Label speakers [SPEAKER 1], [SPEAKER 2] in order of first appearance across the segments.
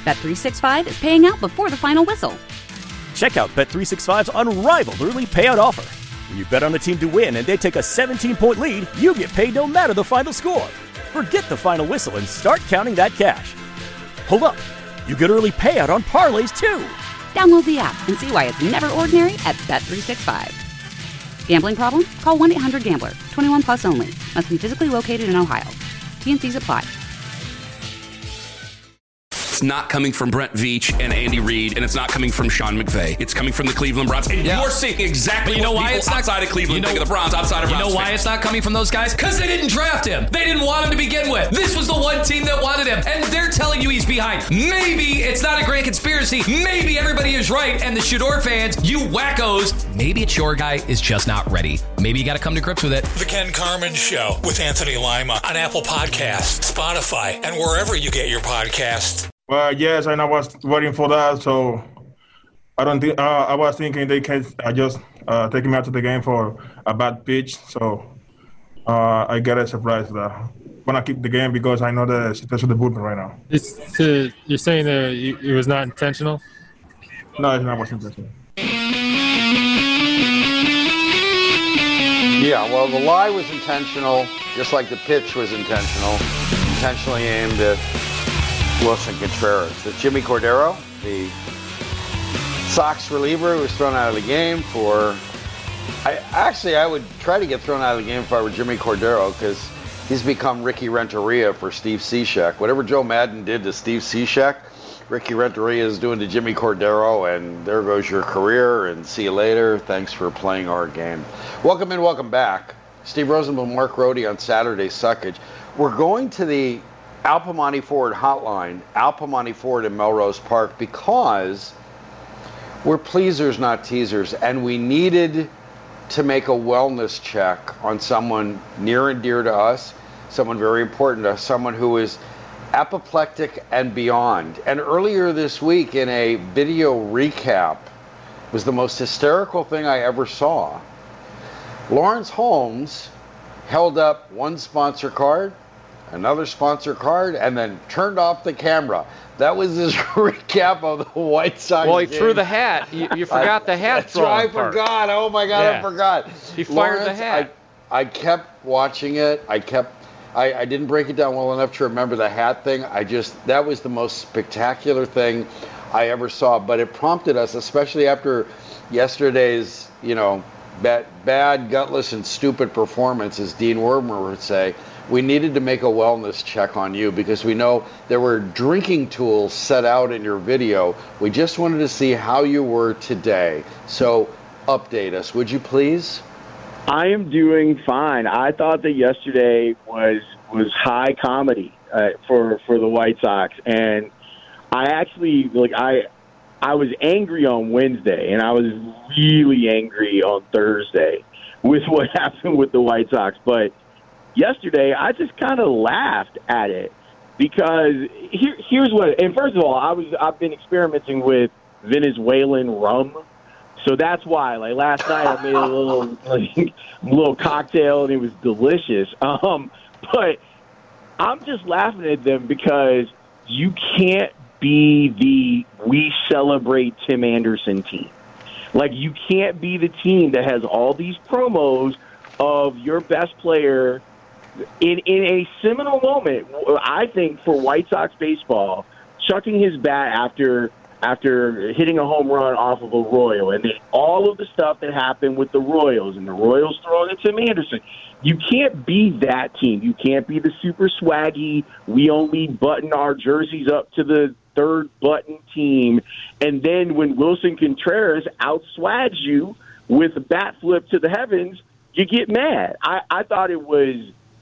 [SPEAKER 1] Bet365 is paying out before the final whistle.
[SPEAKER 2] Check out Bet365's unrivaled early payout offer. When you bet on a team to win and they take a 17-point lead, you get paid no matter the final score. Forget the final whistle and start counting that cash. Hold up. You get early payout on parlays, too.
[SPEAKER 1] Download the app and see why it's never ordinary at Bet365. Gambling problem? Call 1-800-GAMBLER. 21 plus only. Must be physically located in Ohio. T&Cs apply.
[SPEAKER 3] It's not coming from Brent Veach and Andy Reid, and it's not coming from Sean McVay. It's coming from the Cleveland Browns. And you're seeing exactly what people outside of Cleveland think of the Browns, outside of Browns.
[SPEAKER 4] You know why it's not coming from those guys? Because they didn't draft him. They didn't want him to begin with. This was the one team that wanted him, and they're telling you he's behind. Maybe it's not a grand conspiracy. Maybe everybody is right, and the Shador fans, you wackos, maybe it's your guy is just not ready. Maybe you got to come to grips with it.
[SPEAKER 5] The Ken Carman Show with Anthony Lima on Apple Podcasts, Spotify, and wherever you get your podcasts.
[SPEAKER 6] Yes, and I was waiting for that. So I don't think I was thinking they can just take him out of the game for a bad pitch. So I got a surprise that I want to keep the game because I know the situation of the bullpen right now.
[SPEAKER 7] You're saying that it was not intentional?
[SPEAKER 6] No, it's not was intentional.
[SPEAKER 8] Yeah, well, the lie was intentional, just like the pitch was intentionally aimed at Wilson Contreras. That Jimmy Cordero, the Sox reliever, was thrown out of the game for... I would try to get thrown out of the game if I were Jimmy Cordero, because he's become Ricky Renteria for Steve Cishek. Whatever Joe Madden did to Steve Cishek, Ricky Renteria is doing to Jimmy Cordero, and there goes your career, and see you later. Thanks for playing our game. Welcome in, welcome back. Steve Rosenbloom, Mark Rohde on Saturday Suckage. We're going to the Al Piemonte Ford hotline, Al Piemonte Ford in Melrose Park, because we're pleasers, not teasers, and we needed to make a wellness check on someone near and dear to us, someone very important to us, someone who is apoplectic and beyond. And earlier this week in a video recap was the most hysterical thing I ever saw. Lawrence Holmes held up one sponsor card, another sponsor card, and then turned off the camera. That was his recap of the White Sox
[SPEAKER 9] Well, he
[SPEAKER 8] game.
[SPEAKER 9] threw the hat. You forgot the hat
[SPEAKER 8] That's right, I
[SPEAKER 9] part.
[SPEAKER 8] forgot. Oh, my God,
[SPEAKER 9] Yeah.
[SPEAKER 8] I forgot.
[SPEAKER 9] He fired
[SPEAKER 8] Lawrence,
[SPEAKER 9] the hat.
[SPEAKER 8] I kept watching it. I didn't break it down well enough to remember the hat thing. That was the most spectacular thing I ever saw. But it prompted us, especially after yesterday's, bad, gutless, and stupid performance, as Dean Wormer would say. We needed to make a wellness check on you because we know there were drinking tools set out in your video. We just wanted to see how you were today. So update us, would you please?
[SPEAKER 10] I am doing fine. I thought that yesterday was high comedy for the White Sox, and I actually I was angry on Wednesday, and I was really angry on Thursday with what happened with the White Sox. But yesterday, I just kind of laughed at it because here's what. And first of all, I've been experimenting with Venezuelan rum. So that's why, last night I made a little cocktail and it was delicious. But I'm just laughing at them because you can't be the we celebrate Tim Anderson team. You can't be the team that has all these promos of your best player in a seminal moment, I think, for White Sox baseball, chucking his bat after hitting a home run off of a Royal, and then all of the stuff that happened with the Royals, and the Royals throwing at Tim Anderson. You can't be that team. You can't be the super swaggy, we only button our jerseys up to the third button team, and then when Wilson Contreras outswags you with a bat flip to the heavens, you get mad. I thought it was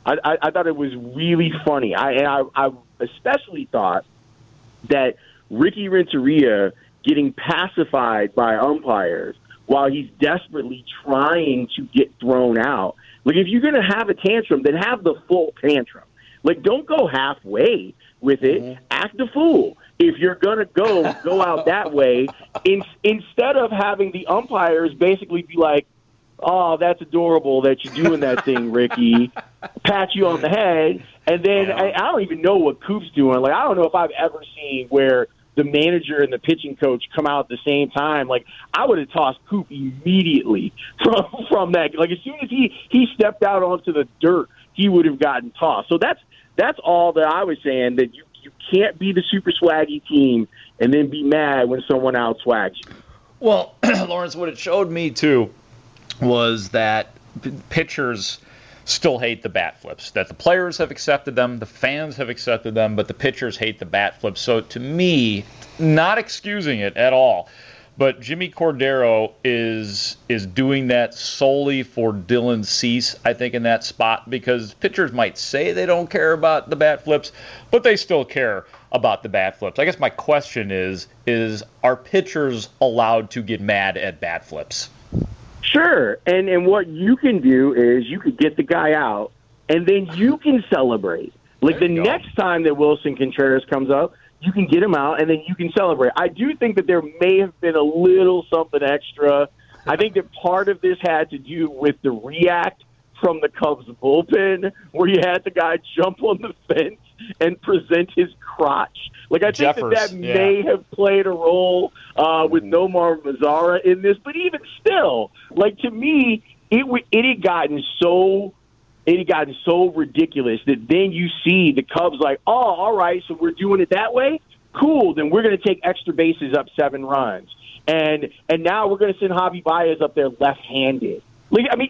[SPEAKER 10] really funny. I especially thought that Ricky Renteria getting pacified by umpires while he's desperately trying to get thrown out. If you're going to have a tantrum, then have the full tantrum. Don't go halfway with it. Mm-hmm. Act the fool. If you're going to go out that way, instead of having the umpires basically be like, oh, that's adorable that you're doing that thing, Ricky, pat you on the head, and then I don't even know what Coop's doing. I don't know if I've ever seen where the manager and the pitching coach come out at the same time, like, I would have tossed Coop immediately from that. Like, as soon as he stepped out onto the dirt, he would have gotten tossed. So that's all that I was saying, that you can't be the super swaggy team and then be mad when someone out swags you.
[SPEAKER 11] Well, Lawrence, what it showed me, too, was that pitchers still hate the bat flips, that the players have accepted them, the fans have accepted them, but the pitchers hate the bat flips. So to me, not excusing it at all, but Jimmy Cordero is doing that solely for Dylan Cease, I think, in that spot, because pitchers might say they don't care about the bat flips, but they still care about the bat flips. I guess my question is are pitchers allowed to get mad at bat flips?
[SPEAKER 10] Sure, and what you can do is you could get the guy out, and then you can celebrate. Like, the next time that Wilson Contreras comes up, you can get him out, and then you can celebrate. I do think that there may have been a little something extra. I think that part of this had to do with the react from the Cubs bullpen, where you had the guy jump on the fence and present his crotch. Like, I think that may have played a role with Nomar Mazara in this. But even still, like, to me, it had gotten so ridiculous that then you see the Cubs like, oh, all right, so we're doing it that way? Cool, then we're going to take extra bases up 7 runs. And now we're going to send Javi Baez up there left-handed. Like, I mean,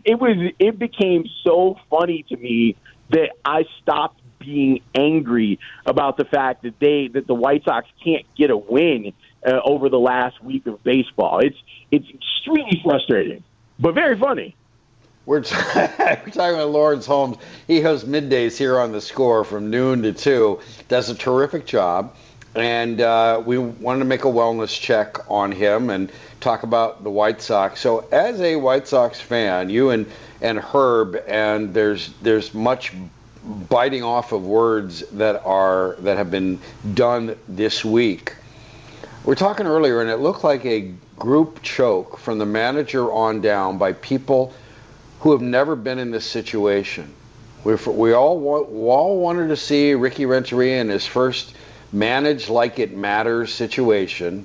[SPEAKER 10] it became so funny to me that I stopped being angry about the fact that the White Sox can't get a win over the last week of baseball. It's extremely frustrating, but very funny.
[SPEAKER 8] We're talking about Lawrence Holmes. He hosts middays here on The Score from noon to 2. Does a terrific job. And we wanted to make a wellness check on him and talk about the White Sox. So as a White Sox fan, you and Herb, and there's much biting off of words that have been done this week. We're talking earlier, and it looked like a group choke from the manager on down by people who have never been in this situation. We all wanted to see Ricky Renteria in his first manage like it matters situation,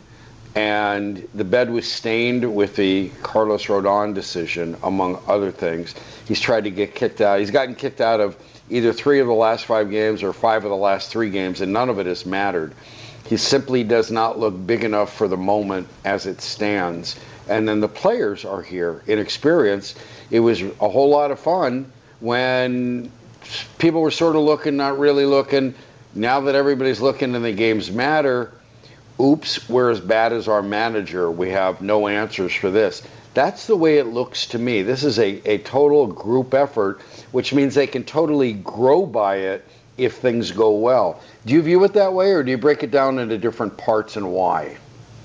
[SPEAKER 8] and the bed was stained with the Carlos Rodon decision, among other things. He's tried to get kicked out. He's gotten kicked out of either 3 of the last 5 games or 5 of the last 3 games, and none of it has mattered. He simply does not look big enough for the moment as it stands. And then the players are here, inexperienced. It was a whole lot of fun when people were sort of looking, not really looking. Now that everybody's looking and the games matter, oops, we're as bad as our manager. We have no answers for this. That's the way it looks to me. This is a total group effort, which means they can totally grow by it if things go well. Do you view it that way, or do you break it down into different parts and why?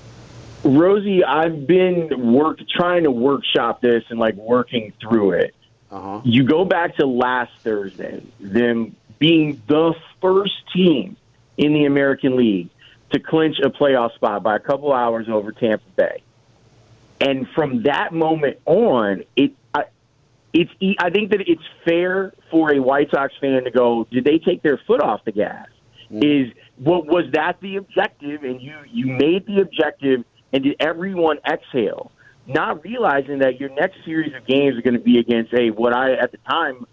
[SPEAKER 10] Rosie, I've been trying to workshop this and working through it. You go back to last Thursday, them being the first team in the American League to clinch a playoff spot by a couple hours over Tampa Bay. And from that moment on, I think that it's fair for a White Sox fan to go, did they take their foot off the gas? Was that the objective? And you made the objective, and did everyone exhale? Not realizing that your next series of games are going to be against at the time,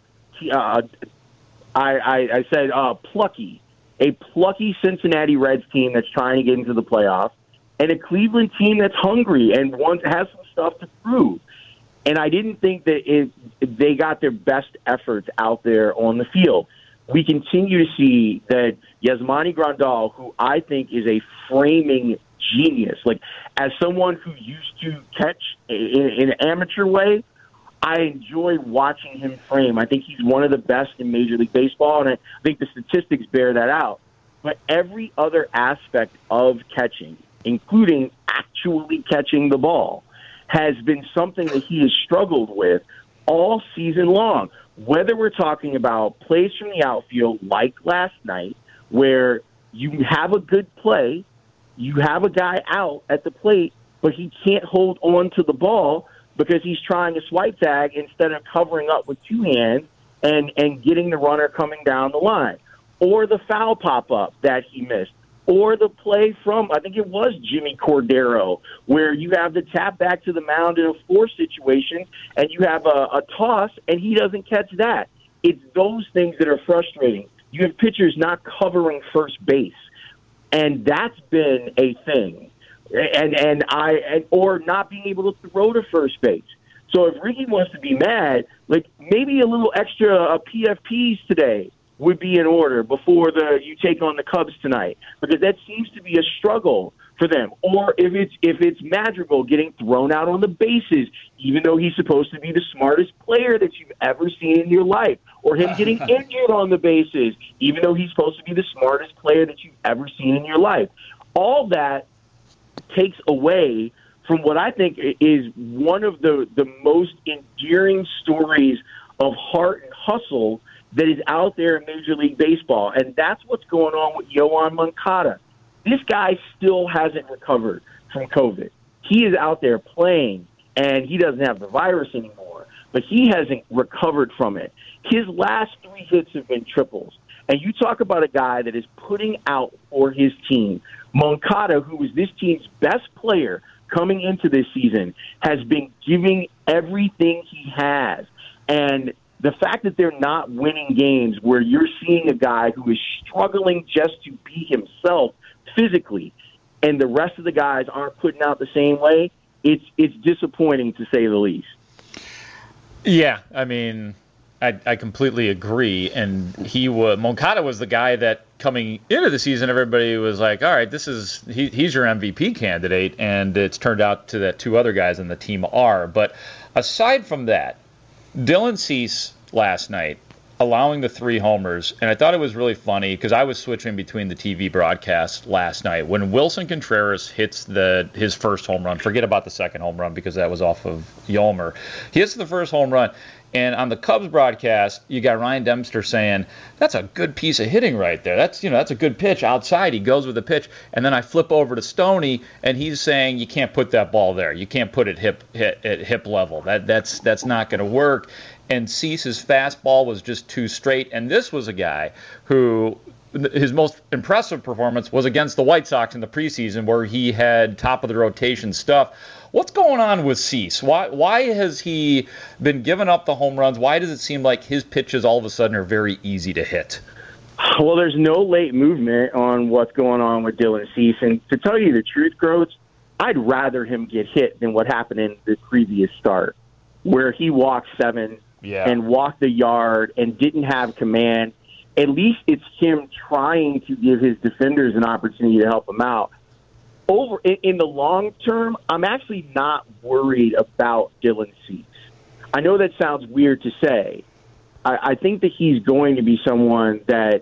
[SPEAKER 10] I said a plucky Cincinnati Reds team that's trying to get into the playoffs, and a Cleveland team that's hungry and has some stuff to prove. And I didn't think that they got their best efforts out there on the field. We continue to see that Yasmani Grandal, who I think is a framing genius, as someone who used to catch in an amateur way, I enjoy watching him frame. I think he's one of the best in Major League Baseball, and I think the statistics bear that out. But every other aspect of catching, including actually catching the ball, has been something that he has struggled with all season long. Whether we're talking about plays from the outfield like last night, where you have a good play, you have a guy out at the plate, but he can't hold on to the ball because he's trying to swipe tag instead of covering up with 2 hands and getting the runner coming down the line. Or the foul pop-up that he missed. or the play from, I think it was Jimmy Cordero, where you have the tap back to the mound in a force situation, and you have a toss, and he doesn't catch that. It's those things that are frustrating. You have pitchers not covering first base, and that's been a thing, or not being able to throw to first base. So if Ricky wants to be mad, like maybe a little extra PFPs today would be in order before you take on the Cubs tonight, because that seems to be a struggle for them. Or if it's Madrigal getting thrown out on the bases, even though he's supposed to be the smartest player that you've ever seen in your life, or him getting injured on the bases, even though he's supposed to be the smartest player that you've ever seen in your life. All that takes away from what I think is one of the most endearing stories of heart and hustle that is out there in Major League Baseball, and that's what's going on with Yoan Moncada. This guy still hasn't recovered from COVID. He is out there playing, and he doesn't have the virus anymore, but he hasn't recovered from it. His last 3 hits have been triples, and you talk about a guy that is putting out for his team. Moncada, who was this team's best player coming into this season, has been giving everything he has. And the fact that they're not winning games where you're seeing a guy who is struggling just to be himself physically and the rest of the guys aren't putting out the same way, it's disappointing to say the least.
[SPEAKER 11] Yeah, I mean, I completely agree. And Moncada was the guy that coming into the season, everybody was like, all right, he's your MVP candidate, and it's turned out to that 2 other guys on the team are. But aside from that, Dylan Cease last night, allowing the 3 homers, and I thought it was really funny because I was switching between the TV broadcasts last night. When Wilson Contreras hits his first home run, forget about the second home run because that was off of Yolmer. He hits the first home run, and on the Cubs broadcast, you got Ryan Dempster saying, that's a good piece of hitting right there. That's a good pitch outside. He goes with the pitch. And then I flip over to Stoney, and he's saying, you can't put that ball there. You can't put it at hip level. That's not going to work. And Cease's fastball was just too straight. And this was a guy who his most impressive performance was against the White Sox in the preseason, where he had top-of-the-rotation stuff. What's going on with Cease? Why has he been giving up the home runs? Why does it seem like his pitches all of a sudden are very easy to hit?
[SPEAKER 10] Well, there's no late movement on what's going on with Dylan Cease. And to tell you the truth, Groats, I'd rather him get hit than what happened in the previous start, where he walked 7 and walked the yard and didn't have command. At least it's him trying to give his defenders an opportunity to help him out. In the long term, I'm actually not worried about Dylan Cease. I know that sounds weird to say. I think that he's going to be someone that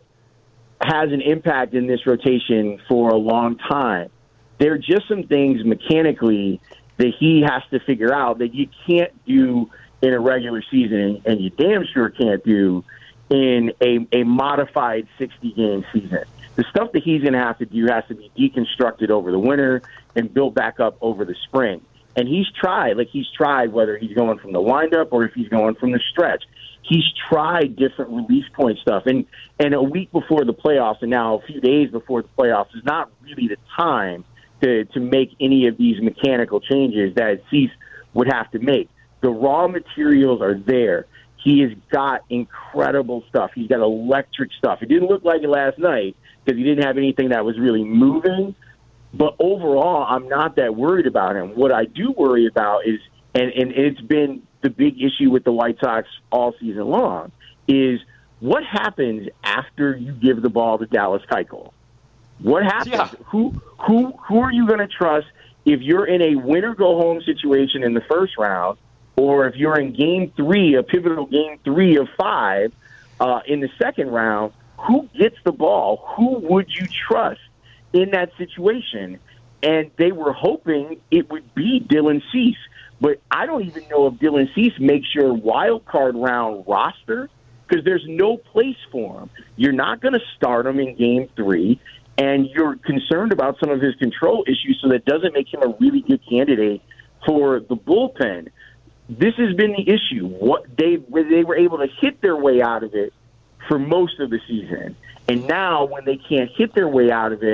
[SPEAKER 10] has an impact in this rotation for a long time. There are just some things mechanically that he has to figure out that you can't do in a regular season, and you damn sure can't do in a modified 60-game season. The stuff that he's going to have to do has to be deconstructed over the winter and built back up over the spring. And he's tried whether he's going from the windup or if he's going from the stretch. He's tried different release point stuff. And a week before the playoffs and now a few days before the playoffs is not really the time to make any of these mechanical changes that Cease would have to make. The raw materials are there. He has got incredible stuff. He's got electric stuff. It didn't look like it last night because he didn't have anything that was really moving. But overall, I'm not that worried about him. What I do worry about is, and it's been the big issue with the White Sox all season long, is what happens after you give the ball to Dallas Keuchel? What happens? Yeah. Who are you going to trust if you're in a win-or-go-home situation in the first round, or if you're in Game 3, a pivotal Game 3 of 5 in the second round? Who gets the ball? Who would you trust in that situation? And they were hoping it would be Dylan Cease. But I don't even know if Dylan Cease makes your wild card round roster because there's no place for him. You're not going to start him in Game 3, and you're concerned about some of his control issues, so that doesn't make him a really good candidate for the bullpen. This has been the issue. They were able to hit their way out of it for most of the season. And now when they can't hit their way out of it,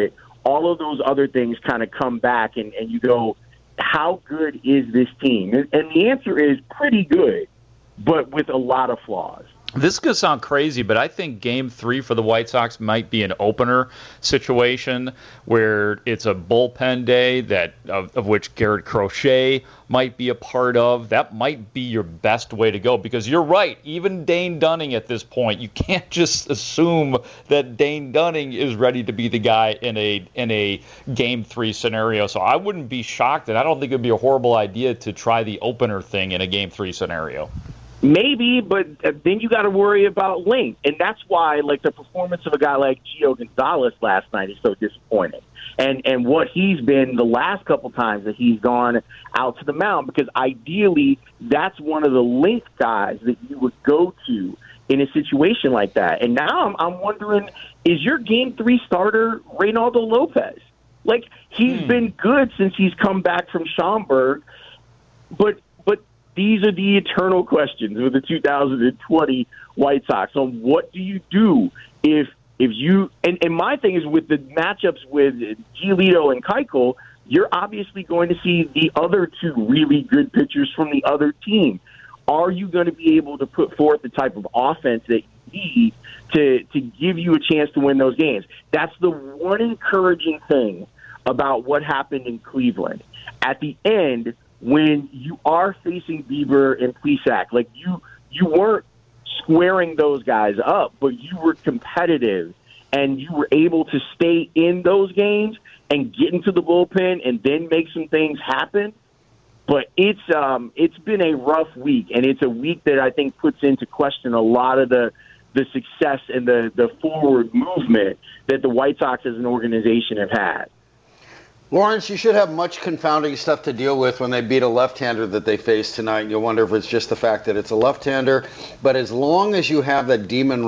[SPEAKER 10] all of those other things kind of come back, and you go, how good is this team? And the answer is pretty good, but with a lot of flaws.
[SPEAKER 11] This is going to sound crazy, but I think Game 3 for the White Sox might be an opener situation where it's a bullpen day of which Garrett Crochet might be a part of. That might be your best way to go, because you're right. Even Dane Dunning at this point, you can't just assume that Dane Dunning is ready to be the guy in a Game 3 scenario. So I wouldn't be shocked, and I don't think it would be a horrible idea to try the opener thing in a Game 3 scenario.
[SPEAKER 10] Maybe, but then you got to worry about length, and that's why, like, the performance of a guy like Gio Gonzalez last night is so disappointing, and what he's been the last couple times that he's gone out to the mound, because ideally that's one of the length guys that you would go to in a situation like that. And now I'm wondering, is your Game 3 starter Reynaldo Lopez? Like, he's been good since he's come back from Schaumburg, but these are the eternal questions with the 2020 White Sox on what do you do if you and my thing is with the matchups with Giolito and Keuchel, you're obviously going to see the other two really good pitchers from the other team. Are you going to be able to put forth the type of offense that you need to give you a chance to win those games? That's the one encouraging thing about what happened in Cleveland. At the end, when you are facing Bieber and Plesac, like you weren't squaring those guys up, but you were competitive and you were able to stay in those games and get into the bullpen and then make some things happen. But it's been a rough week, and it's a week that I think puts into question a lot of the success and the forward movement that the White Sox as an organization have had.
[SPEAKER 8] Lawrence, you should have much confounding stuff to deal with when they beat a left-hander that they face tonight. You'll wonder if it's just the fact that it's a left-hander. But as long as you have that demon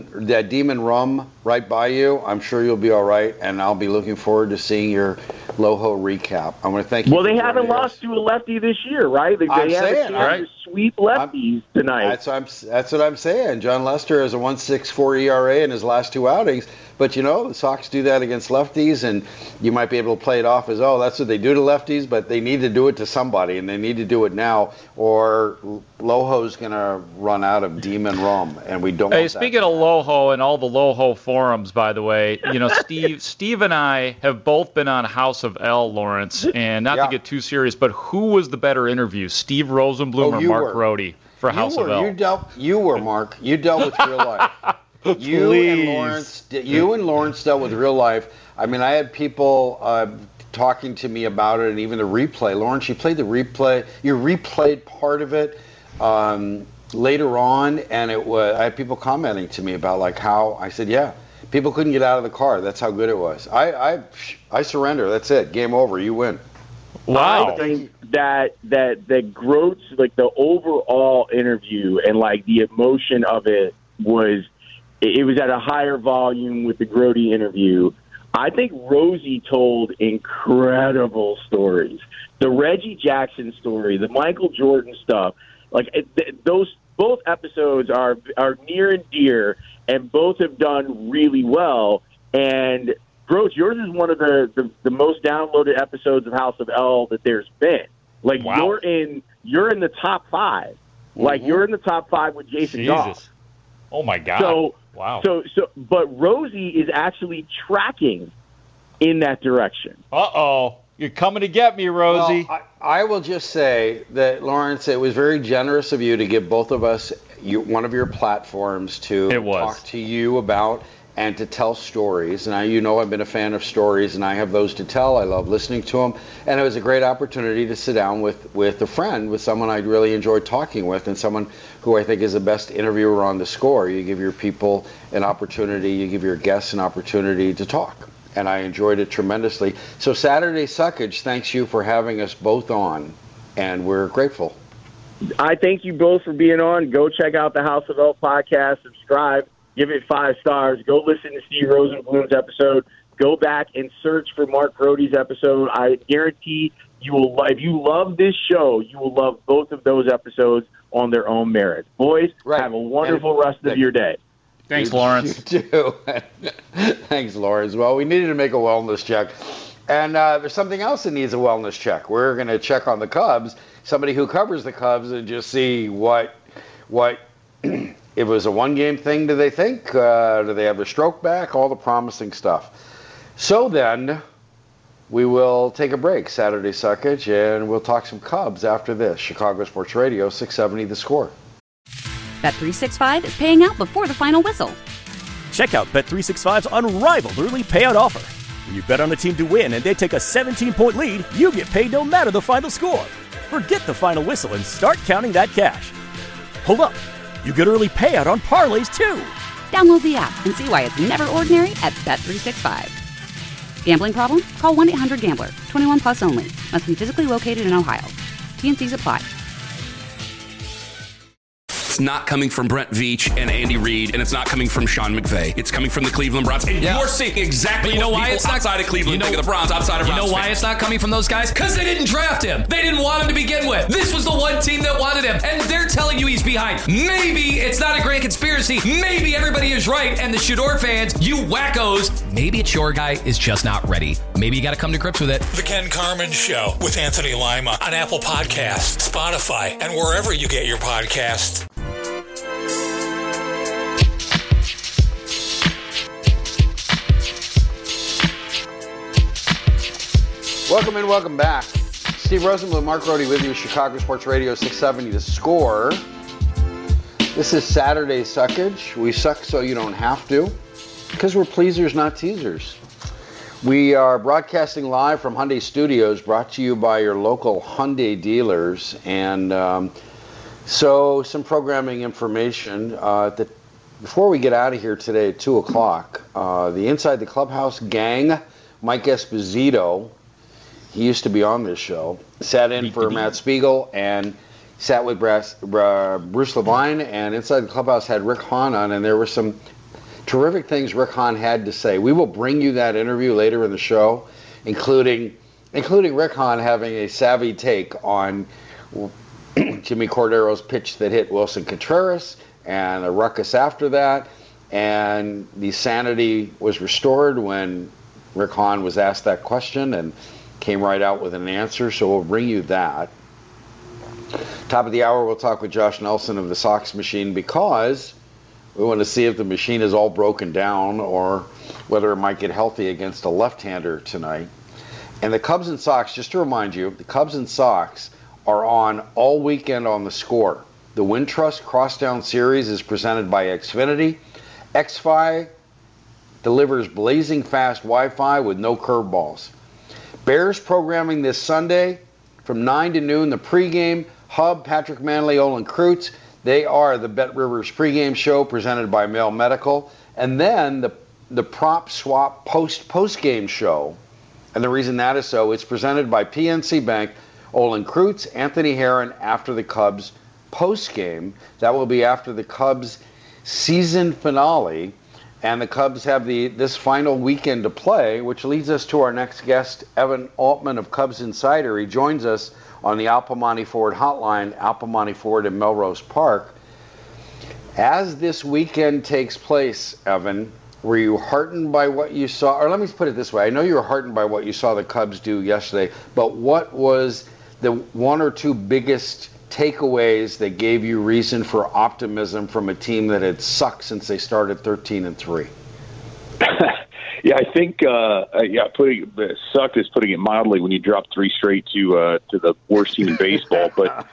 [SPEAKER 8] rum right by you, I'm sure you'll be all right. And I'll be looking forward to seeing your Loho recap. I want to thank you.
[SPEAKER 10] Well, they haven't lost to a lefty this year, right? They have a chance to sweep lefties tonight.
[SPEAKER 8] That's what I'm saying. John Lester has a 1.64 ERA in his last two outings. But, you know, the Sox do that against lefties, and you might be able to play it off as, oh, that's what they do to lefties, but they need to do it to somebody, and they need to do it now, or Loho's going to run out of demon rum, and we don't want that.
[SPEAKER 11] Speaking of Loho and all the Loho forums, by the way, you know, Steve and I have both been on House of L, Lawrence, and not to get too serious, but who was the better interview, Steve Rosenblum or Mark Rohde for House of L?
[SPEAKER 8] You were, Mark. You dealt with real life. You and Lawrence dealt with real life. I mean, I had people talking to me about it, and even the replay. Lawrence, you played the replay. You replayed part of it later on, and I had people commenting to me about like how I said, yeah, people couldn't get out of the car. That's how good it was. I surrender. That's it. Game over. You win.
[SPEAKER 11] Wow.
[SPEAKER 10] I think that Groats, like the overall interview and like the emotion of it was. It was at a higher volume with the Grote interview. I think Rosie told incredible stories. The Reggie Jackson story, the Michael Jordan stuff, like those both episodes are near and dear, and both have done really well. And Groats, yours is one of the most downloaded episodes of House of L that there's been. Like you're in the top 5. Like you're in the top 5 with Jason Goff.
[SPEAKER 11] Oh my God. Wow.
[SPEAKER 10] But Rosie is actually tracking in that direction.
[SPEAKER 11] Uh-oh. You're coming to get me, Rosie.
[SPEAKER 8] Well, I will just say that, Lawrence, it was very generous of you to give both of us one of your platforms to talk to you about and to tell stories. And you know I've been a fan of stories, and I have those to tell. I love listening to them. And it was a great opportunity to sit down with a friend, with someone I really enjoyed talking with, and someone who I think is the best interviewer on the score. You give your people an opportunity, you give your guests an opportunity to talk. And I enjoyed it tremendously. So Saturday Suckage, thanks you for having us both on, and we're grateful.
[SPEAKER 10] I thank you both for being on. Go check out the House of L podcast, subscribe, give it 5 stars. Go listen to Steve Rosenblum's episode. Go back and search for Mark Rohde's episode. I guarantee you will. If you love this show, you will love both of those episodes on their own merits. Boys, have a wonderful rest of your day.
[SPEAKER 11] Thanks, Lawrence.
[SPEAKER 8] You too. Thanks, Lawrence. Well, we needed to make a wellness check. And there's something else that needs a wellness check. We're going to check on the Cubs, somebody who covers the Cubs, and just see what if it was a one-game thing, do they think? Do they have their stroke back? All the promising stuff. So then, we will take a break, Saturday Suckage, and we'll talk some Cubs after this. Chicago Sports Radio, 670 The Score.
[SPEAKER 1] Bet365 is paying out before the final whistle.
[SPEAKER 2] Check out Bet365's unrivaled early payout offer. When you bet on a team to win and they take a 17-point lead, you get paid no matter the final score. Forget the final whistle and start counting that cash. Hold up. You get early payout on parlays, too.
[SPEAKER 1] Download the app and see why it's never ordinary at Bet365. Gambling problem? Call 1-800-GAMBLER. 21 plus only. Must be physically located in Ohio. T&Cs apply.
[SPEAKER 3] It's not coming from Brent Veach and Andy Reid, and it's not coming from Sean McVay. It's coming from the Cleveland Browns. And you're seeing exactly what people outside of Cleveland think of the Browns, outside of Browns.
[SPEAKER 4] You know why it's not coming from those guys? Because they didn't draft him. They didn't want him to begin with. This was the one team that wanted him, and they're telling you he's behind. Maybe it's not a grand conspiracy. Maybe everybody is right, and the Shador fans, you wackos, maybe it's your guy is just not ready. Maybe you got to come to grips with it.
[SPEAKER 5] The Ken Carman Show with Anthony Lima on Apple Podcasts, Spotify, and wherever you get your podcasts.
[SPEAKER 8] Welcome and welcome back. Steve Rosenbloom, Mark Rohde with you, Chicago Sports Radio, 670 The Score. This is Saturday Suckage. We suck so you don't have to, because we're pleasers, not teasers. We are broadcasting live from Hyundai Studios, brought to you by your local Hyundai dealers. And so some programming information. Before we get out of here today at 2 o'clock, the Inside the Clubhouse gang, Mike Esposito, he used to be on this show, sat in for Matt Spiegel and sat with Bruce Levine, and Inside the Clubhouse had Rick Hahn on, and there were some terrific things Rick Hahn had to say. We will bring you that interview later in the show, including Rick Hahn having a savvy take on Jimmy Cordero's pitch that hit Wilson Contreras and a ruckus after that, and the sanity was restored when Rick Hahn was asked that question and came right out with an answer, so we'll bring you that. Top of the hour, we'll talk with Josh Nelson of the Sox Machine, because we want to see if the machine is all broken down or whether it might get healthy against a left-hander tonight. And the Cubs and Sox, just to remind you, the Cubs and Sox are on all weekend on the Score. The Wintrust Crosstown Series is presented by Xfinity. XFi delivers blazing fast Wi-Fi with no curveballs. Bears programming this Sunday from 9 to noon. The pregame, Hub, Patrick Manley, Olin Kreutz. They are the Bet Rivers pregame show presented by Mail Medical. And then the Prop Swap postgame show. And the reason that is so, it's presented by PNC Bank, Olin Kreutz, Anthony Herron after the Cubs postgame. That will be after the Cubs season finale. And the Cubs have this final weekend to play, which leads us to our next guest, Evan Altman of Cubs Insider. He joins us on the Al Piemonte Ford hotline, Al Piemonte Ford in Melrose Park. As this weekend takes place, Evan, were you heartened by what you saw? Or let me put it this way. I know you were heartened by what you saw the Cubs do yesterday, but what was the one or two biggest takeaways that gave you reason for optimism from a team that had sucked since they started 13-3?
[SPEAKER 12] Yeah, I think sucked is putting it mildly when you drop 3 straight to the worst team in baseball. But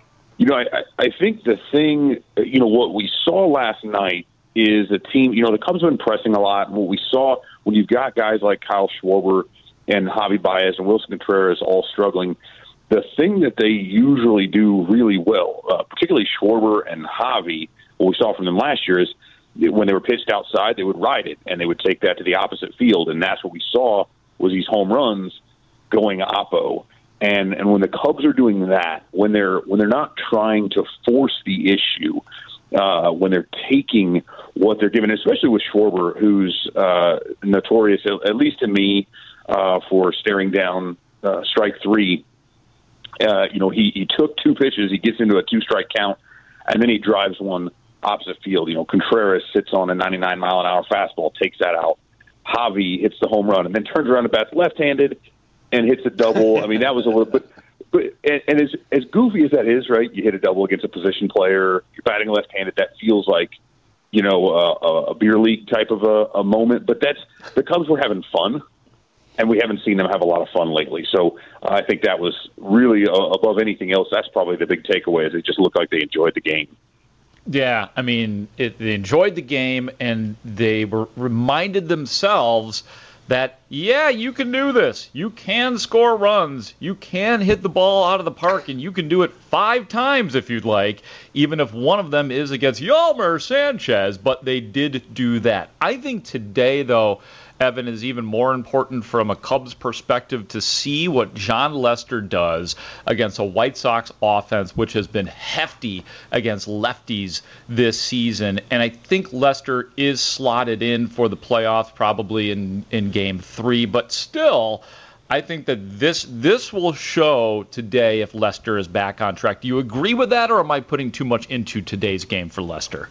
[SPEAKER 12] I think the thing, what we saw last night is a team. The Cubs have been pressing a lot. And what we saw when you've got guys like Kyle Schwarber and Javi Baez and Wilson Contreras all struggling, the thing that they usually do really well, particularly Schwarber and Javi, what we saw from them last year is when they were pitched outside, they would ride it, and they would take that to the opposite field, and that's what we saw was these home runs going oppo. And when the Cubs are doing that, when they're not trying to force the issue, when they're taking what they're given, especially with Schwarber, who's notorious, at least to me, for staring down strike 3. He took 2 pitches, he gets into a 2-strike count, and then he drives one opposite field. Contreras sits on a 99-mile-an-hour fastball, takes that out. Javi hits the home run and then turns around and bats left-handed and hits a double. I mean, that was a little bit. And as goofy as that is, right? You hit a double against a position player. You're batting left-handed. That feels like, a beer league type of a moment. But the Cubs were having fun, and we haven't seen them have a lot of fun lately. So I think that was really above anything else. That's probably the big takeaway. Is it just looked like they enjoyed the game.
[SPEAKER 11] Yeah, I mean, they enjoyed the game, and they were reminded themselves that, you can do this. You can score runs. You can hit the ball out of the park, and you can do it 5 times if you'd like, even if one of them is against Yolmer Sanchez. But they did do that. I think today, though, Evan, is even more important from a Cubs perspective to see what Jon Lester does against a White Sox offense, which has been hefty against lefties this season. And I think Lester is slotted in for the playoffs probably in Game 3. But still, I think that this will show today if Lester is back on track. Do you agree with that, or am I putting too much into today's game for Lester?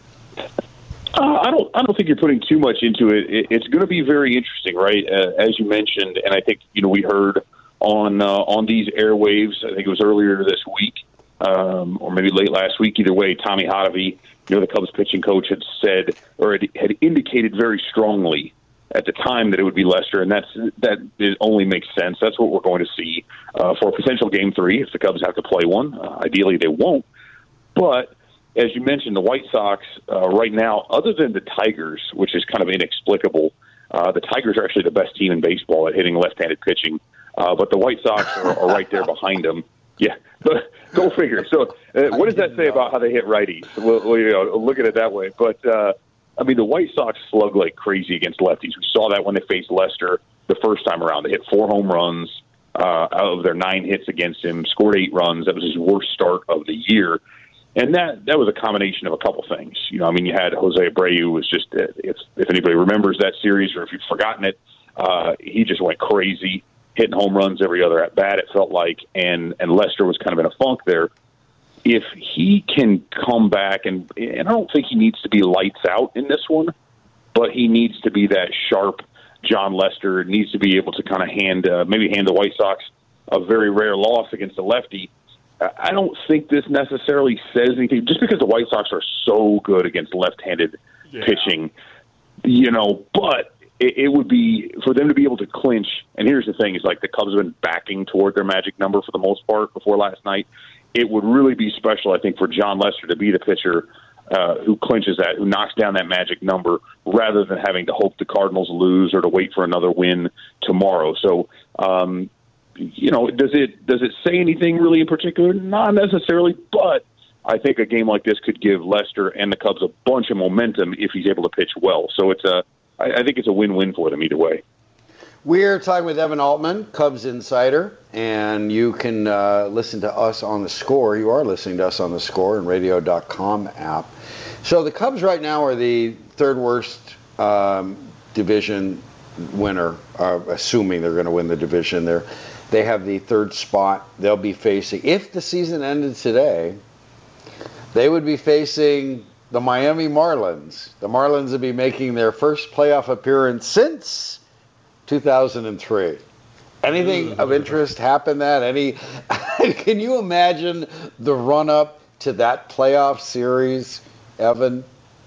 [SPEAKER 12] I don't think you're putting too much into it. It's going to be very interesting, right? As you mentioned, and I think we heard on these airwaves. I think it was earlier this week, or maybe late last week. Either way, Tommy Hotovy, the Cubs pitching coach, had said or had indicated very strongly at the time that it would be Lester, and that only makes sense. That's what we're going to see for a potential Game 3 if the Cubs have to play one. Ideally, they won't, but. As you mentioned, the White Sox right now, other than the Tigers, which is kind of inexplicable, the Tigers are actually the best team in baseball at hitting left-handed pitching. But the White Sox are right there behind them. Yeah, go figure. So what does that say about how they hit righties? We'll look at it that way. But, the White Sox slug like crazy against lefties. We saw that when they faced Lester the first time around. They hit 4 home runs out of their 9 hits against him, scored 8 runs. That was his worst start of the year. And that was a combination of a couple things. You had Jose Abreu was just, if anybody remembers that series or if you've forgotten it, he just went crazy, hitting home runs every other at bat, it felt like, and Lester was kind of in a funk there. If he can come back, and I don't think he needs to be lights out in this one, but he needs to be that sharp Jon Lester, needs to be able to kind of hand the White Sox a very rare loss against a lefty. I don't think this necessarily says anything, just because the White Sox are so good against left-handed pitching, but it would be for them to be able to clinch. And here's the thing, is like the Cubs have been backing toward their magic number for the most part before last night. It would really be special, I think, for Jon Lester to be the pitcher who clinches that, who knocks down that magic number, rather than having to hope the Cardinals lose or to wait for another win tomorrow. So, does it say anything really in particular? Not necessarily, but I think a game like this could give Lester and the Cubs a bunch of momentum if he's able to pitch well. So I think it's a win-win for them either way.
[SPEAKER 8] We're talking with Evan Altman, Cubs insider, and you can listen to us on The Score. You are listening to us on The Score and radio.com app. So the Cubs right now are the third worst division winner, assuming they're going to win the division. They have the third spot. They'll be facing, if the season ended today, they would be facing the Miami Marlins. The Marlins would be making their first playoff appearance since 2003. Anything of interest happen can you imagine the run-up to that playoff series, Evan?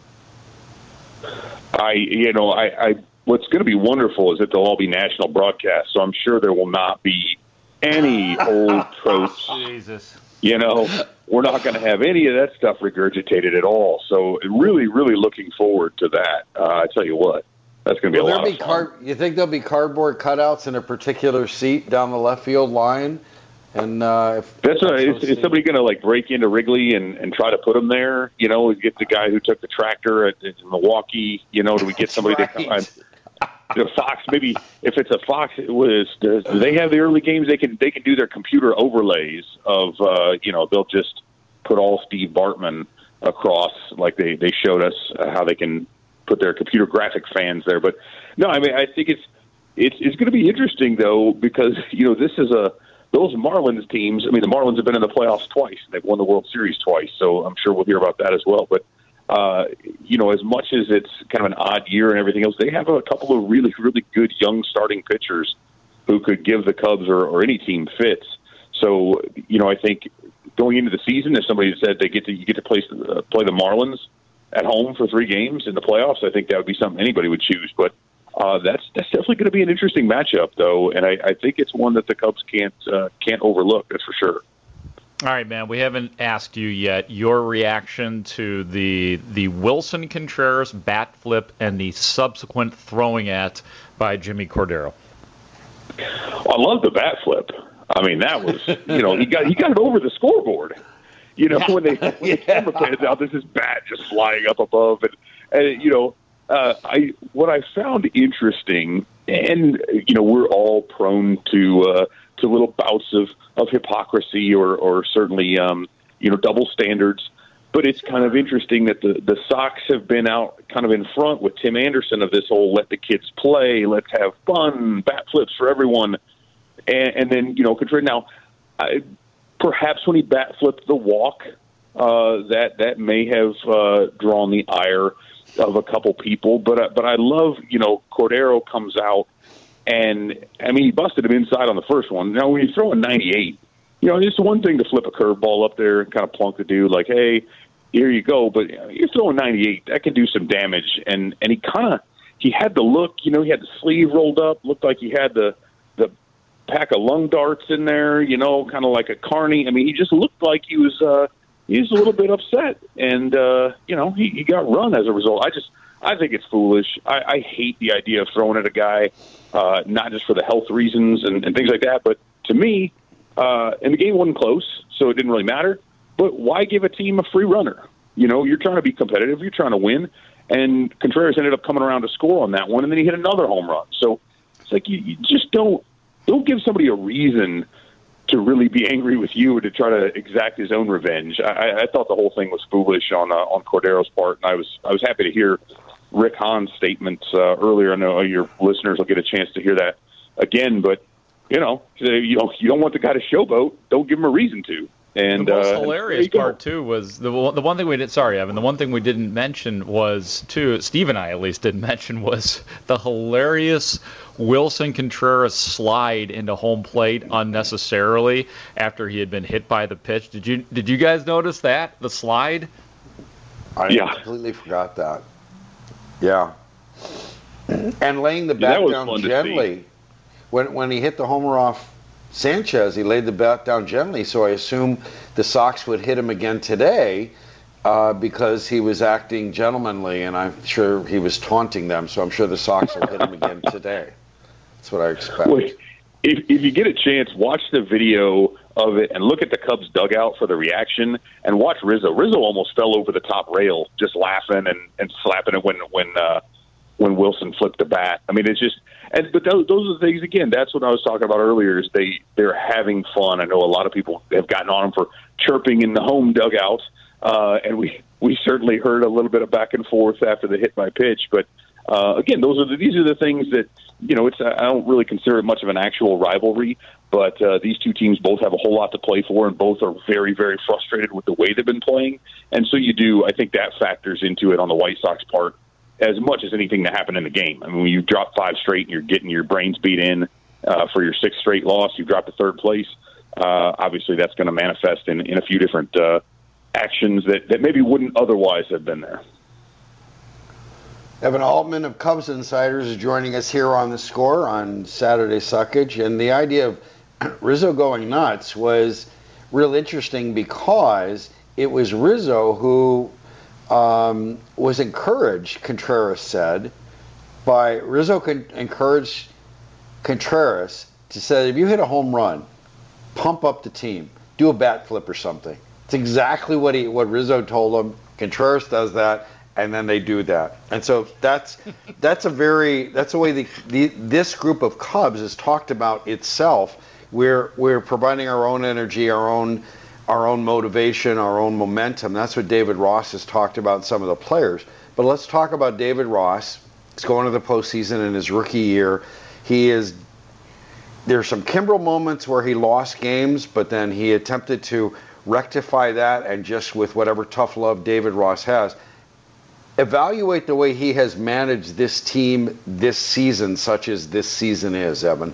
[SPEAKER 12] What's going to be wonderful is that they'll all be national broadcasts, so I'm sure there will not be any old tropes.
[SPEAKER 11] Jesus.
[SPEAKER 12] We're not going to have any of that stuff regurgitated at all. So really, really looking forward to that. I tell you what, that's going to be a lot of fun.
[SPEAKER 8] You think there'll be cardboard cutouts in a particular seat down the left field line? And is somebody going to break into Wrigley and try to put them there? Get the guy who took the tractor at Milwaukee. Do we get somebody to come? Fox, maybe if it's a Fox, do they have the early games? They can do their computer overlays of they'll just put all Steve Bartman across, like they showed us how they can put their computer graphic fans there. But no, I think it's going to be interesting though, because this is those Marlins teams. The Marlins have been in the playoffs twice. They've won the World Series twice, so I'm sure we'll hear about that as well. But
[SPEAKER 12] as much as it's kind of an odd year and everything else, they have a couple of really, really good young starting pitchers who could give the Cubs or any team fits. So, I think going into the season, if somebody said you get to play the Marlins at home for 3 games in the playoffs, I think that would be something anybody would choose. But that's definitely going to be an interesting matchup, though, and I think it's one that the Cubs can't overlook. That's for sure.
[SPEAKER 11] All right, man. We haven't asked you yet your reaction to the Wilson Contreras bat flip and the subsequent throwing at by Jimmy Cordero.
[SPEAKER 12] I love the bat flip. I mean, that was he got it over the scoreboard. When the camera pans out, there's this bat just flying up above, and what I found interesting, and we're all prone to little bouts of hypocrisy or certainly double standards. But it's kind of interesting that the Sox have been out kind of in front with Tim Anderson of this whole let the kids play, let's have fun, bat flips for everyone. And then, Contreras, now, perhaps when he bat flipped the walk, that may have drawn the ire of a couple people. But I love, Cordero comes out, and, I mean, he busted him inside on the first one. Now, when you throw a 98, it's one thing to flip a curveball up there and kind of plunk the dude like, hey, here you go. But you're throwing 98, that can do some damage. And he had the look, he had the sleeve rolled up, looked like he had the pack of lung darts in there, kind of like a carny. I mean, he just looked like he was a little bit upset, and he got run as a result. I think it's foolish. I hate the idea of throwing at a guy, not just for the health reasons and things like that, but to me, and the game wasn't close, so it didn't really matter. But why give a team a free runner? You're trying to be competitive, you're trying to win, and Contreras ended up coming around to score on that one, and then he hit another home run. So it's like you just don't give somebody a reason to really be angry with you or to try to exact his own revenge. I thought the whole thing was foolish on Cordero's part, and I was happy to hear Rick Hahn's statements earlier. I know your listeners will get a chance to hear that again, but you don't want the guy to showboat. Don't give him a reason to. And
[SPEAKER 11] the most hilarious part too was the one thing we did. Sorry, Evan. The one thing we didn't mention was Steve and I at least didn't mention was the hilarious Wilson Contreras slide into home plate unnecessarily after he had been hit by the pitch. Did you guys notice that, the slide?
[SPEAKER 8] I completely forgot that. Yeah, and laying the bat down gently when he hit the homer off Sanchez, he laid the bat down gently, so I assume the Sox would hit him again today because he was acting gentlemanly, and I'm sure he was taunting them, so I'm sure the Sox will hit him again today. That's what I expect.
[SPEAKER 12] Well, if you get a chance, watch the video of it and look at the Cubs dugout for the reaction, and watch Rizzo. Rizzo almost fell over the top rail just laughing and slapping it when Wilson flipped the bat. I mean, it's just – but those are the things, again, that's what I was talking about earlier, is they're having fun. I know a lot of people have gotten on them for chirping in the home dugout, and we certainly heard a little bit of back and forth after the hit by pitch. But, again, these are the things that, I don't really consider it much of an actual rivalry, but these two teams both have a whole lot to play for, and both are very, very frustrated with the way they've been playing. And so I think that factors into it on the White Sox part as much as anything that happened in the game. I mean, when you drop 5 straight and you're getting your brains beat in for your 6th straight loss, you drop to 3rd place. Obviously, that's going to manifest in a few different actions that maybe wouldn't otherwise have been there.
[SPEAKER 8] Evan Altman of Cubs Insiders is joining us here on The Score on Saturday Suckage. And the idea of Rizzo going nuts was real interesting because it was Rizzo who was encouraged, Contreras said, Rizzo encouraged Contreras to say, if you hit a home run, pump up the team, do a bat flip or something. It's exactly what Rizzo told him. Contreras does that, and then they do that. And so that's the way this group of Cubs has talked about itself. We're providing our own energy, our own motivation, our own momentum. That's what David Ross has talked about in some of the players. But let's talk about David Ross. He's going to the postseason in his rookie year. There's some Kimbrel moments where he lost games, but then he attempted to rectify that, and just with whatever tough love David Ross has. Evaluate the way he has managed this team this season, such as this season is, Evan.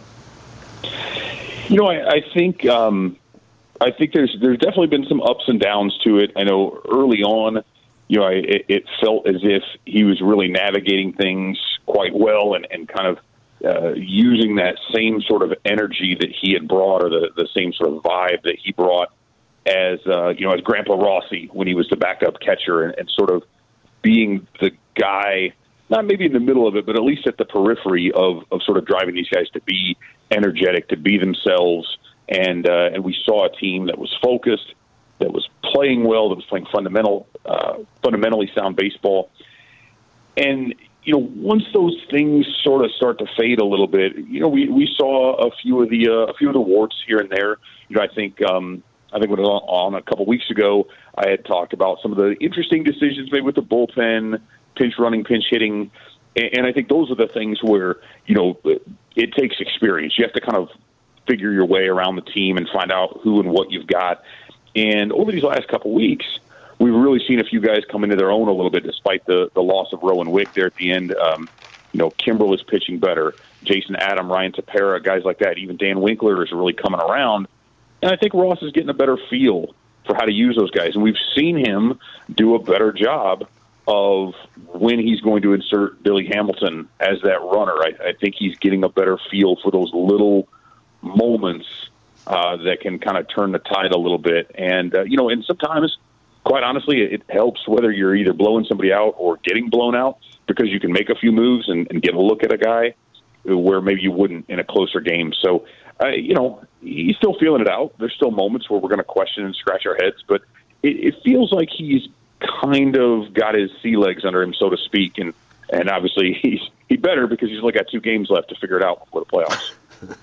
[SPEAKER 12] I think there's definitely been some ups and downs to it. I know early on, it felt as if he was really navigating things quite well and kind of using that same sort of energy that he had brought, or the same sort of vibe that he brought as Grandpa Rossi when he was the backup catcher, and sort of being the guy, not maybe in the middle of it, but at least at the periphery of sort of driving these guys to be energetic, to be themselves. And we saw a team that was focused, that was playing well, that was playing fundamentally sound baseball. And, once those things sort of start to fade a little bit, we saw a few of the warts here and there. I think when it was on a couple weeks ago, I had talked about some of the interesting decisions made with the bullpen, pinch running, pinch hitting. And I think those are the things where, it takes experience. You have to kind of figure your way around the team and find out who and what you've got. And over these last couple weeks, we've really seen a few guys come into their own a little bit, despite the loss of Rowan Wick there at the end. Kimbrel is pitching better. Jason Adam, Ryan Tepera, guys like that. Even Dan Winkler is really coming around. And I think Ross is getting a better feel for how to use those guys. And we've seen him do a better job of when he's going to insert Billy Hamilton as that runner. I think he's getting a better feel for those little moments that can kind of turn the tide a little bit. And, and sometimes, quite honestly, it helps whether you're either blowing somebody out or getting blown out, because you can make a few moves and get a look at a guy where maybe you wouldn't in a closer game. So, he's still feeling it out. There's still moments where we're going to question and scratch our heads, but it feels like he's kind of got his sea legs under him, so to speak. And obviously he better, because he's only got 2 games left to figure it out before the playoffs.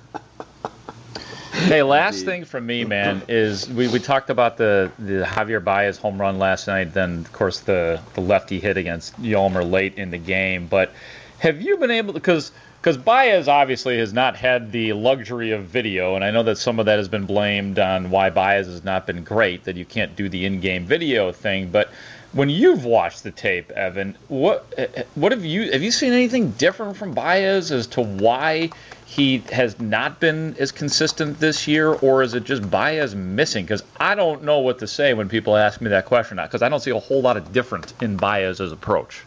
[SPEAKER 11] Hey, last thing from me, man, is we talked about the Javier Baez home run last night, then, of course, the lefty hit against Yolmer late in the game. But have you been able to, because Baez obviously has not had the luxury of video, and I know that some of that has been blamed on why Baez has not been great, that you can't do the in-game video thing. But when you've watched the tape, Evan, what have you seen anything different from Baez as to why he has not been as consistent this year, or is it just Baez missing? Because I don't know what to say when people ask me that question, because I don't see a whole lot of difference in Baez's approach.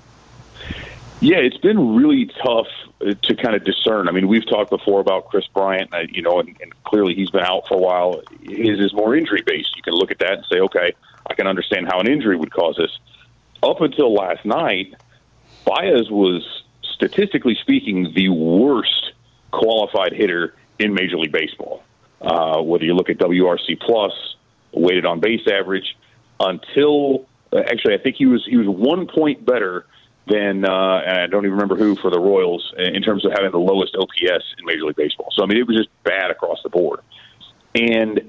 [SPEAKER 12] Yeah, it's been really tough to kind of discern. I mean, we've talked before about Chris Bryant, and clearly he's been out for a while. His is more injury-based. You can look at that and say, okay, I can understand how an injury would cause this. Up until last night, Baez was, statistically speaking, the worst qualified hitter in Major League Baseball. Whether you look at WRC plus, weighted on base average, until actually I think he was 1 point better than, and I don't even remember who, for the Royals in terms of having the lowest OPS in Major League Baseball. So, I mean, it was just bad across the board. And,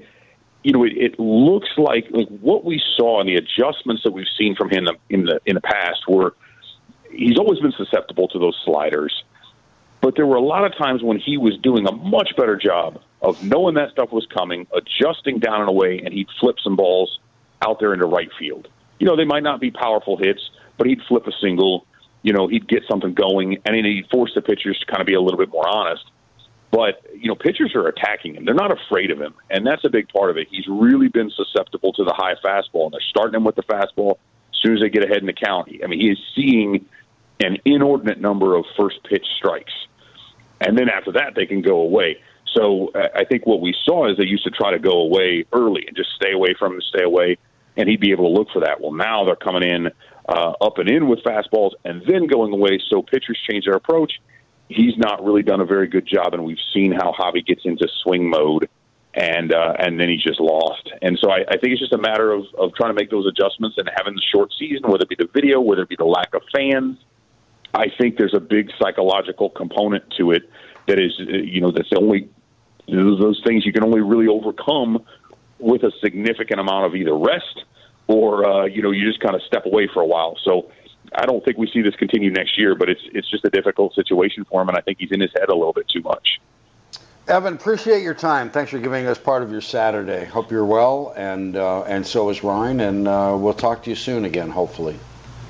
[SPEAKER 12] it looks like what we saw and the adjustments that we've seen from him in the past were, he's always been susceptible to those sliders. But there were a lot of times when he was doing a much better job of knowing that stuff was coming, adjusting down and away, and he'd flip some balls out there into right field. They might not be powerful hits, but he'd flip a single, he'd get something going, and then he'd force the pitchers to kind of be a little bit more honest. But, pitchers are attacking him. They're not afraid of him, and that's a big part of it. He's really been susceptible to the high fastball, and they're starting him with the fastball as soon as they get ahead in the count. I mean, he is seeing an inordinate number of first pitch strikes. And then after that, they can go away. So I think what we saw is they used to try to go away early and just stay away from him, stay away, and he'd be able to look for that. Well, now they're coming in up and in with fastballs and then going away, so pitchers change their approach. He's not really done a very good job, and we've seen how Javi gets into swing mode, and then he's just lost. And so I think it's just a matter of trying to make those adjustments and having the short season, whether it be the video, whether it be the lack of fans. I think there's a big psychological component to it that is, that's only those things you can only really overcome with a significant amount of either rest or, you just kind of step away for a while. So I don't think we see this continue next year, but it's just a difficult situation for him, and I think he's in his head a little bit too much.
[SPEAKER 8] Evan, appreciate your time. Thanks for giving us part of your Saturday. Hope you're well, and so is Ryan, and we'll talk to you soon again, hopefully.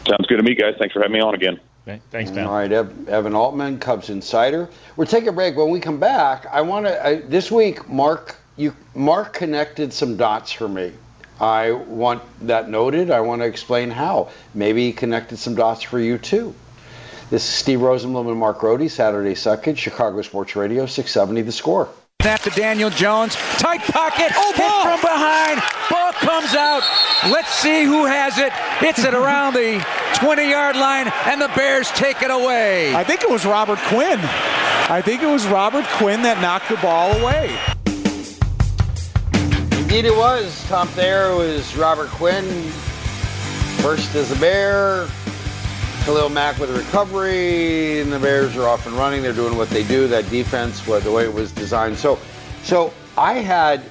[SPEAKER 12] Sounds good to me, guys. Thanks for having me on again.
[SPEAKER 11] Okay. Thanks, man.
[SPEAKER 8] All right, Evan Altman, Cubs Insider. We're taking a break. When we come back, this week, Mark connected some dots for me. I want that noted. I want to explain how. Maybe he connected some dots for you, too. This is Steve Rosenbloom and Mark Rohde, Saturday Second, Chicago Sports Radio, 670 The Score.
[SPEAKER 13] Snap to Daniel Jones. Tight pocket. Hit from behind. Ball comes out. Let's see who has it. Hits it around the 20-yard line, and the Bears take it away.
[SPEAKER 14] I think it was Robert Quinn. That knocked the ball away.
[SPEAKER 8] Indeed it was. Tom Thayer was Robert Quinn. First as a Bear. Khalil Mack with a recovery, and the Bears are off and running. They're doing what they do. That defense, the way it was designed. So I had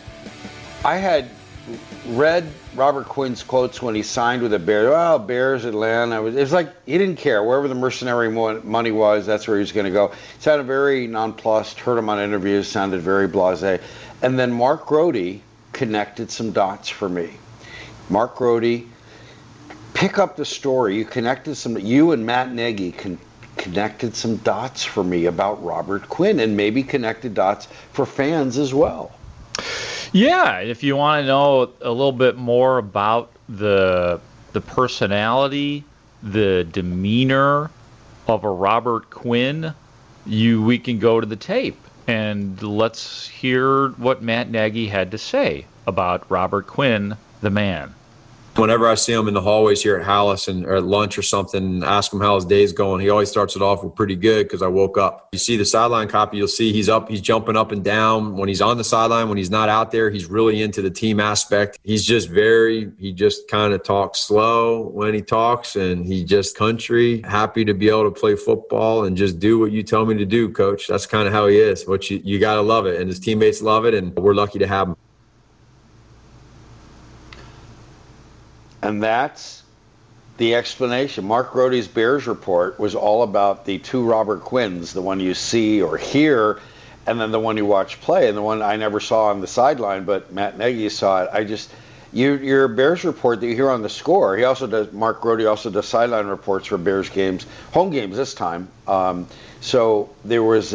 [SPEAKER 8] read Robert Quinn's quotes when he signed with the Bears. Well, Bears, Atlanta. It was like he didn't care. Wherever the mercenary money was, that's where he was going to go. He sounded very nonplussed. Heard him on interviews. Sounded very blasé. And then Mark Rohde connected some dots for me. Mark Rohde. Pick up the story. You and Matt Nagy connected some dots for me about Robert Quinn, and maybe connected dots for fans as well.
[SPEAKER 11] Yeah, if you want to know a little bit more about the personality, the demeanor of a Robert Quinn, we can go to the tape and let's hear what Matt Nagy had to say about Robert Quinn, the man.
[SPEAKER 15] Whenever I see him in the hallways here at Hallis or at lunch or something, ask him how his day's going. He always starts it off with pretty good because I woke up. You see the sideline copy, you'll see he's jumping up and down. When he's on the sideline, when he's not out there, he's really into the team aspect. He just kind of talks slow when he talks, and he just country, happy to be able to play football and just do what you tell me to do, Coach. That's kind of how he is. But you got to love it, and his teammates love it, and we're lucky to have him.
[SPEAKER 8] And that's the explanation. Mark Rohde's Bears report was all about the two Robert Quinns, the one you see or hear, and then the one you watch play, and the one I never saw on the sideline, but Matt Nagy saw it. Your Bears report that you hear on the Score, Mark Rohde also does sideline reports for Bears games, home games this time. So there was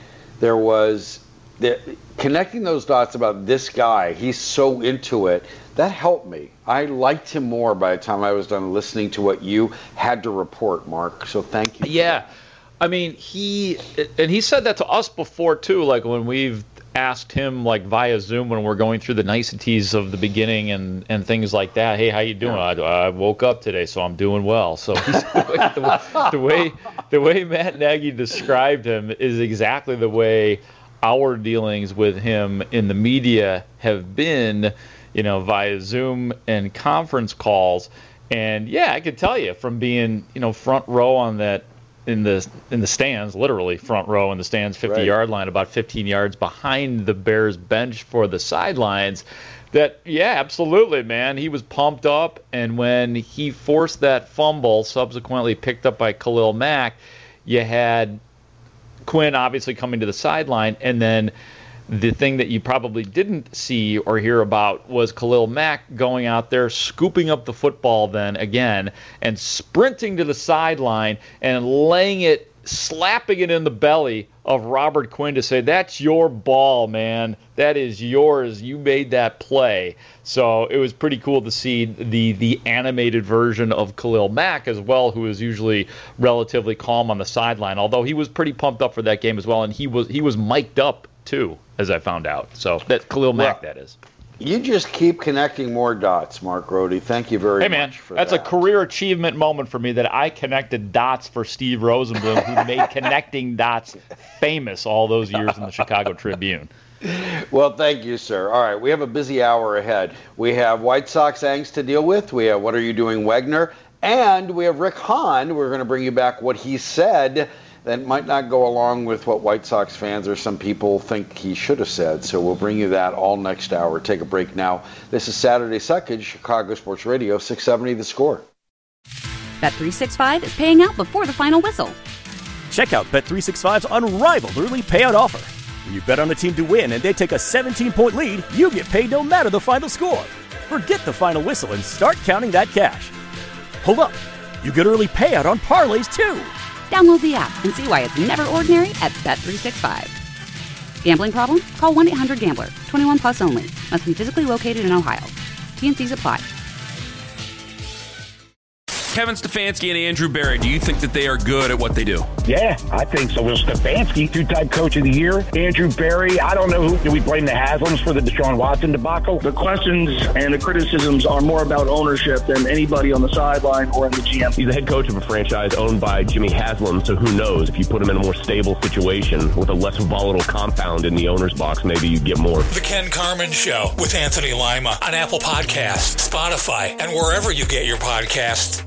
[SPEAKER 8] connecting those dots about this guy. He's so into it. That helped me. I liked him more by the time I was done listening to what you had to report, Mark. So thank you.
[SPEAKER 11] Yeah. I mean, he said that to us before, too, like when we've asked him, like via Zoom when we're going through the niceties of the beginning and things like that. Hey, how you doing? Yeah. I woke up today, so I'm doing well. So the way Matt Nagy described him is exactly the way our dealings with him in the media have been, via Zoom and conference calls. And yeah, I could tell you from being, front row on that in the stands, literally front row in the stands, 50-yard line, about 15 yards behind the Bears bench for the sidelines, that, yeah, absolutely, man. He was pumped up, and when he forced that fumble, subsequently picked up by Khalil Mack, you had Quinn obviously coming to the sideline, and then the thing that you probably didn't see or hear about was Khalil Mack going out there, scooping up the football then again, and sprinting to the sideline and slapping it in the belly of Robert Quinn to say, that's your ball, man. That is yours. You made that play. So it was pretty cool to see the animated version of Khalil Mack as well, who is usually relatively calm on the sideline, although he was pretty pumped up for that game as well, and he was mic'd up too, as I found out. So that's Khalil Mack, that is.
[SPEAKER 8] You just keep connecting more dots, Mark Rohde. Thank you very much for that.
[SPEAKER 11] That's a career achievement moment for me that I connected dots for Steve Rosenbloom, who made connecting dots famous all those years in the Chicago Tribune.
[SPEAKER 8] Well, thank you, sir. All right, we have a busy hour ahead. We have White Sox angst to deal with. We have What Are You Doing, Wegner? And we have Rick Hahn. We're going to bring you back what he said that might not go along with what White Sox fans or some people think he should have said. So we'll bring you that all next hour. Take a break now. This is Saturday Second, Chicago Sports Radio, 670 The Score.
[SPEAKER 1] Bet365 is paying out before the final whistle.
[SPEAKER 2] Check out Bet365's unrivaled early payout offer. When you bet on a team to win and they take a 17-point lead, you get paid no matter the final score. Forget the final whistle and start counting that cash. Hold up. You get early payout on parlays, too.
[SPEAKER 1] Download the app and see why it's never ordinary at Bet365. Gambling problem? Call 1-800-GAMBLER. 21 plus only. Must be physically located in Ohio. T&Cs apply.
[SPEAKER 3] Kevin Stefanski and Andrew Berry, do you think that they are good at what they do?
[SPEAKER 16] Yeah, I think so. Well, Stefanski, two-time coach of the year. Andrew Berry, I don't know who. Do we blame the Haslams for the Deshaun Watson debacle?
[SPEAKER 17] The questions and the criticisms are more about ownership than anybody on the sideline or in the GM.
[SPEAKER 18] He's the head coach of a franchise owned by Jimmy Haslam, so who knows? If you put him in a more stable situation with a less volatile compound in the owner's box, maybe you'd get more.
[SPEAKER 5] The Ken Carman Show with Anthony Lima on Apple Podcasts, Spotify, and wherever you get your podcasts.